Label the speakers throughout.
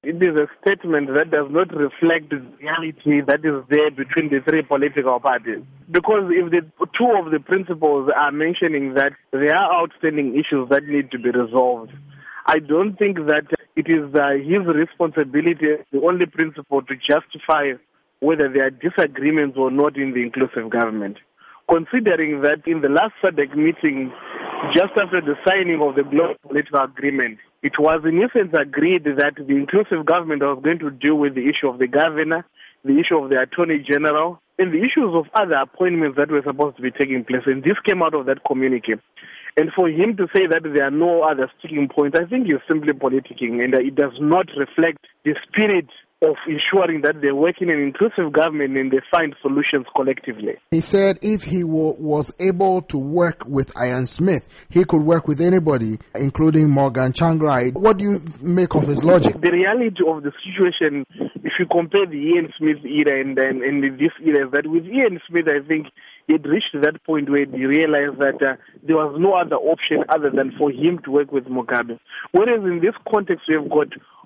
Speaker 1: It is a statement that does not reflect the reality that is there between the three political parties. Because if the two of the principals are mentioning that there are outstanding issues that need to be resolved, I don't think that it is his responsibility, the only principle, to justify whether there are disagreements or not in the inclusive government. Considering that in the last SADC meeting, just after the signing of the global political agreement, it was in essence agreed that the inclusive government was going to deal with the issue of the governor, the issue of the attorney general, and the issues of other appointments that were supposed to be taking place. And this came out of that communique. And for him to say that there are no other sticking points, I think he's simply politicking, and it does not reflect the spirit of ensuring that they work in an inclusive government and they find solutions collectively.
Speaker 2: He said if he was able to work with Ian Smith, he could work with anybody, including Morgan Tsvangirai. What do you make of his logic?
Speaker 1: The reality of the situation, if you compare the Ian Smith era and this era, is that with Ian Smith, I think he had reached that point where he realized that there was no other option other than for him to work with Mugabe. Whereas in this context, we have got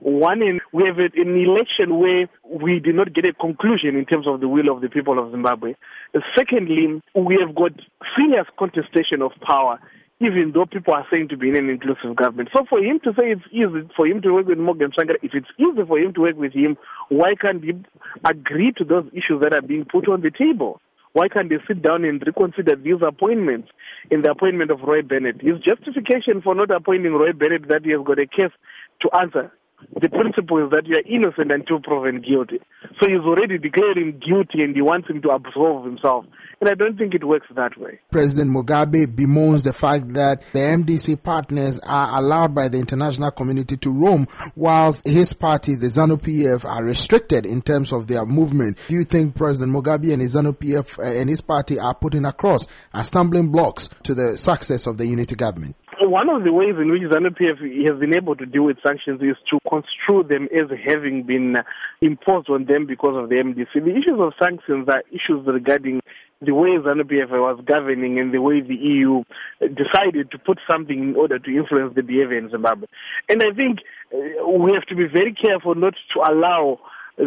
Speaker 1: we have an election where we did not get a conclusion in terms of the will of the people of Zimbabwe. Secondly, we have got serious contestation of power, even though people are saying to be in an inclusive government. So for him to say it's easy for him to work with Morgan Tsvangirai, if it's easy for him to work with him, why can't he agree to those issues that are being put on the table? Why can't they sit down and reconsider these appointments in the appointment of Roy Bennett? His justification for not appointing Roy Bennett that he has got a case to answer. The principle is that you are innocent until proven guilty. So he's already declared him guilty and he wants him to absolve himself. And I don't think it works that way.
Speaker 2: President Mugabe bemoans the fact that the MDC partners are allowed by the international community to roam, whilst his party, the ZANU-PF, are restricted in terms of their movement. Do you think President Mugabe and his ZANU-PF and his party are putting across as stumbling blocks to the success of the unity government?
Speaker 1: One of the ways in which ZANU-PF has been able to deal with sanctions is to construe them as having been imposed on them because of the MDC. The issues of sanctions are issues regarding the way ZANU-PF was governing and the way the EU decided to put something in order to influence the behavior in Zimbabwe. And I think we have to be very careful not to allow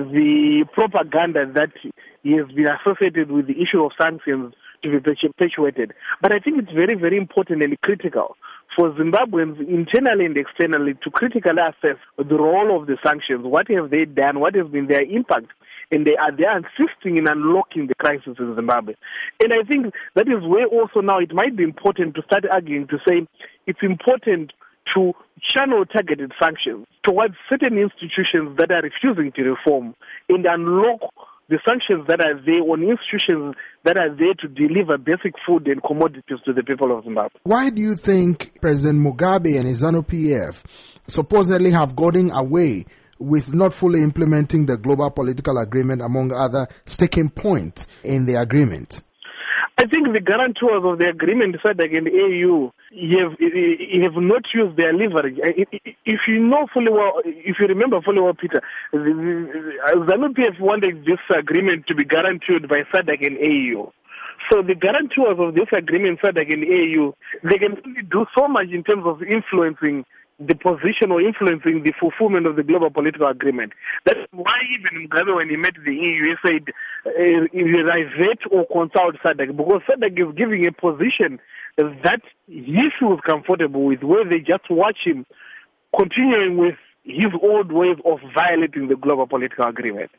Speaker 1: the propaganda that has been associated with the issue of sanctions to be perpetuated. But I think it's very, very important and critical for Zimbabweans internally and externally to critically assess the role of the sanctions. What have they done? What has been their impact? And they are insisting in unlocking the crisis in Zimbabwe. And I think that is where also now it might be important to start arguing to say it's important to channel targeted sanctions towards certain institutions that are refusing to reform and unlock the sanctions that are there on institutions that are there to deliver basic food and commodities to the people of Zimbabwe.
Speaker 2: Why do you think President Mugabe and his ZANU-PF supposedly have gotten away with not fully implementing the global political agreement, among other sticking points in the agreement?
Speaker 1: I think the guarantors of the agreement, SADC and AU, have not used their leverage. If you know fully well, if you remember fully well, Peter, ZANU-PF wanted this agreement to be guaranteed by SADC and AU. So the guarantors of this agreement, SADC and AU, they can only do so much in terms of influencing the position or influencing the fulfillment of the global political agreement. That's why even Mugabe, when he met the EU, he said, revert or consult SADC, because SADC is giving a position that he feels comfortable with, where they just watch him continuing with his old ways of violating the global political agreement.